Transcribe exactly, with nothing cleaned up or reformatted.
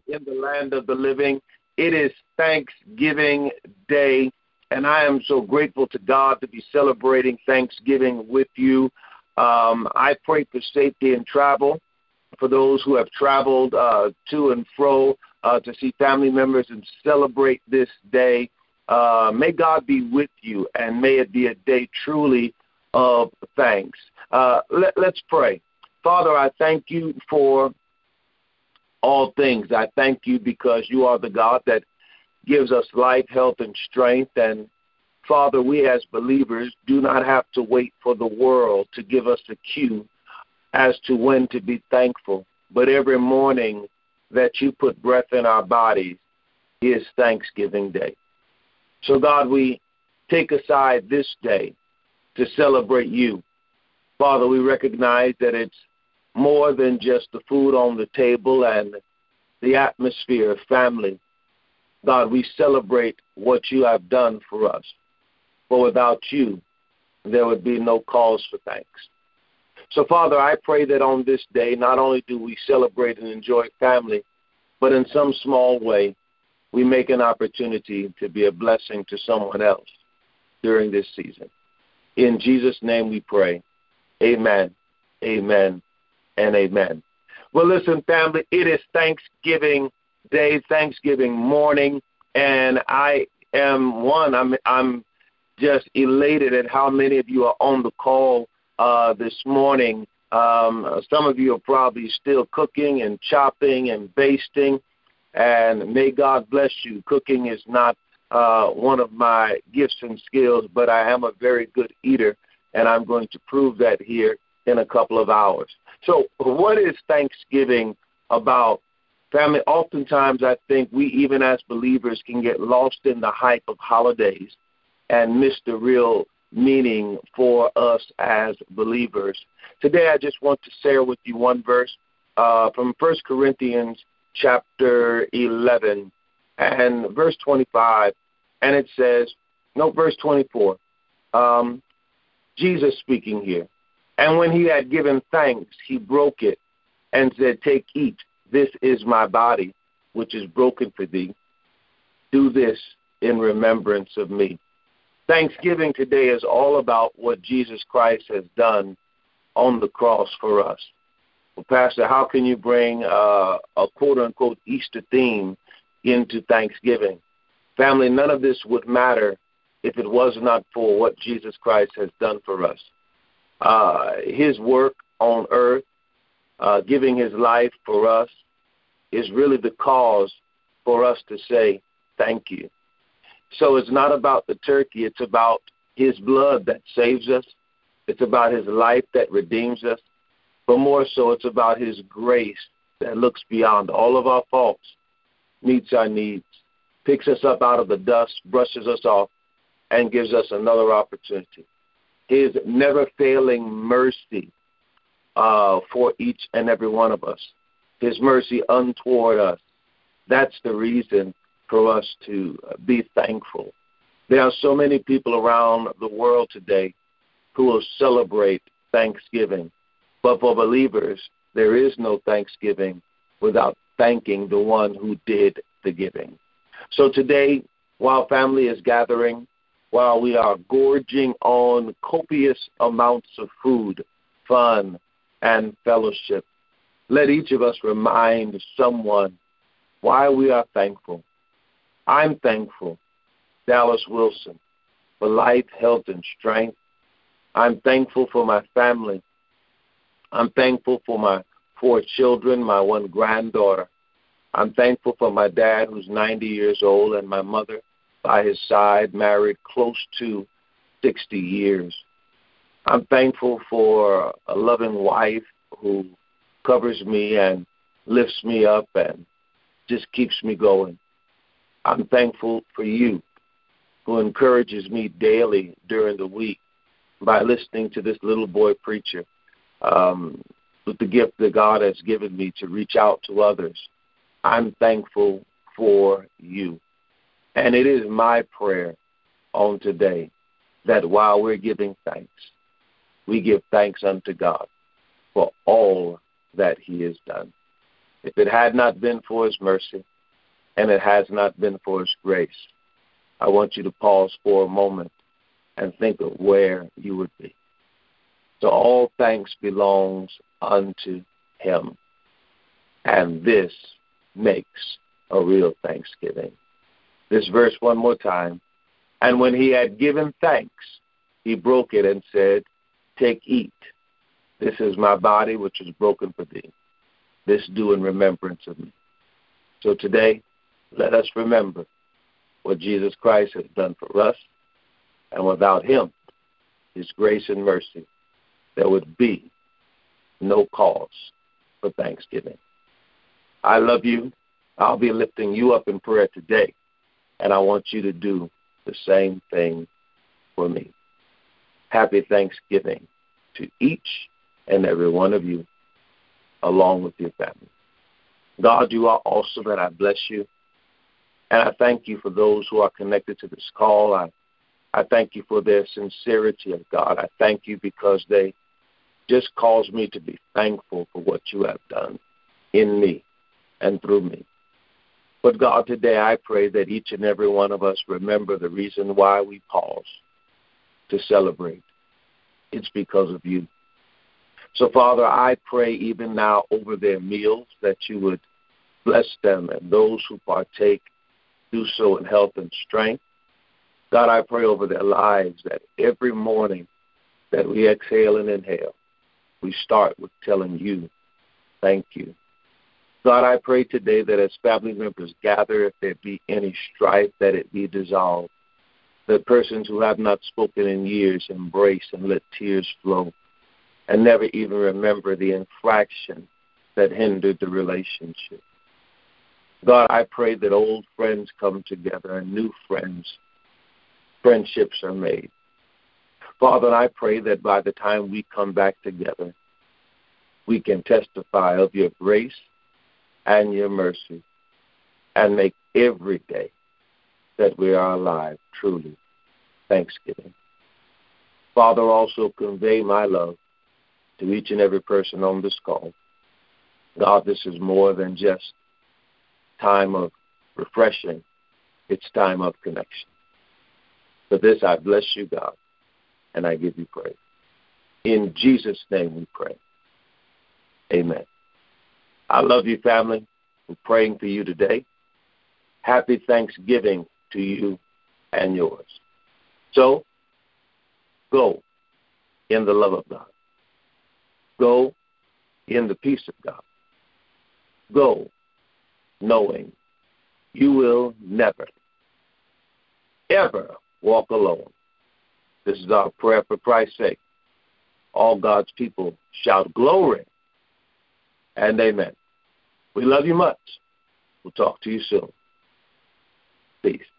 in the land of the living. It is Thanksgiving Day, and I am so grateful to God to be celebrating Thanksgiving with you. Um, I pray for safety in travel for those who have traveled uh, to and fro uh, to see family members and celebrate this day. Uh, may God be with you, and may it be a day truly of thanks. Uh, let, let's pray. Father, I thank you for all things. I thank you because you are the God that gives us life, health, and strength. And Father, we as believers do not have to wait for the world to give us a cue as to when to be thankful. But every morning that you put breath in our bodies is Thanksgiving Day. So God, we take aside this day to celebrate you. Father, we recognize that it's more than just the food on the table and the atmosphere of family. God, we celebrate what you have done for us. For without you, there would be no cause for thanks. So, Father, I pray that on this day, not only do we celebrate and enjoy family, but in some small way, we make an opportunity to be a blessing to someone else during this season. In Jesus' name we pray. Amen, amen, and amen. Well, listen, family, it is Thanksgiving Day, Thanksgiving morning, and I am one, I'm, I'm just elated at how many of you are on the call uh, this morning. Um, some of you are probably still cooking and chopping and basting, and may God bless you. Cooking is not uh, one of my gifts and skills, but I am a very good eater, and I'm going to prove that here in a couple of hours. So what is Thanksgiving about? Family, oftentimes I think we, even as believers, can get lost in the hype of holidays and miss the real meaning for us as believers. Today I just want to share with you one verse uh, from First Corinthians chapter eleven and verse twenty-five, and it says, no, verse twenty-four, um, Jesus speaking here. And when he had given thanks, he broke it and said, take, eat. This is my body, which is broken for thee. Do this in remembrance of me. Thanksgiving today is all about what Jesus Christ has done on the cross for us. Well, Pastor, how can you bring uh, a quote-unquote Easter theme into Thanksgiving? Family, none of this would matter if it was not for what Jesus Christ has done for us. Uh, his work on earth, uh, giving his life for us, is really the cause for us to say thank you. So it's not about the turkey. It's about his blood that saves us. It's about his life that redeems us. But more so, it's about his grace that looks beyond all of our faults, meets our needs, picks us up out of the dust, brushes us off, and gives us another opportunity. His never-failing mercy uh, for each and every one of us. His mercy untoward us. That's the reason for us to be thankful. There are so many people around the world today who will celebrate Thanksgiving. But for believers, there is no Thanksgiving without thanking the one who did the giving. So today, while family is gathering, while we are gorging on copious amounts of food, fun, and fellowship, let each of us remind someone why we are thankful. I'm thankful, Dallas Wilson, for life, health, and strength. I'm thankful for my family. I'm thankful for my four children, my one granddaughter. I'm thankful for my dad, who's ninety years old, and my mother by his side, married close to sixty years. I'm thankful for a loving wife who covers me and lifts me up and just keeps me going. I'm thankful for you, who encourages me daily during the week by listening to this little boy preacher um, with the gift that God has given me to reach out to others. I'm thankful for you. And it is my prayer on today that while we're giving thanks, we give thanks unto God for all that he has done. If it had not been for his mercy and it has not been for his grace, I want you to pause for a moment and think of where you would be. So all thanks belongs unto him. And this makes a real thanksgiving. This verse one more time. And when he had given thanks, he broke it and said, take, eat. This is my body, which is broken for thee. This do in remembrance of me. So today, let us remember what Jesus Christ has done for us. And without him, his grace and mercy, there would be no cause for thanksgiving. I love you. I'll be lifting you up in prayer today. And I want you to do the same thing for me. Happy Thanksgiving to each and every one of you, along with your family. God, you are awesome, and I bless you. And I thank you for those who are connected to this call. I, I thank you for their sincerity, of God. I thank you because they just cause me to be thankful for what you have done in me and through me. But God, today I pray that each and every one of us remember the reason why we pause to celebrate. It's because of you. So, Father, I pray even now over their meals that you would bless them, and those who partake do so in health and strength. God, I pray over their lives that every morning that we exhale and inhale, we start with telling you, thank you. God, I pray today that as family members gather, if there be any strife, that it be dissolved. That persons who have not spoken in years embrace and let tears flow and never even remember the infraction that hindered the relationship. God, I pray that old friends come together and new friends, friendships are made. Father, I pray that by the time we come back together, we can testify of your grace and your mercy and make every day that we are alive truly Thanksgiving. Father, also convey my love to each and every person on this call. God, this is more than just time of refreshing. It's time of connection. For this, I bless you, God, and I give you praise. In Jesus' name we pray. Amen. I love you, family. I'm praying for you today. Happy Thanksgiving to you and yours. So, go in the love of God. Go in the peace of God. Go knowing you will never, ever walk alone. This is our prayer for Christ's sake. All God's people shout glory and amen. We love you much. We'll talk to you soon. Peace.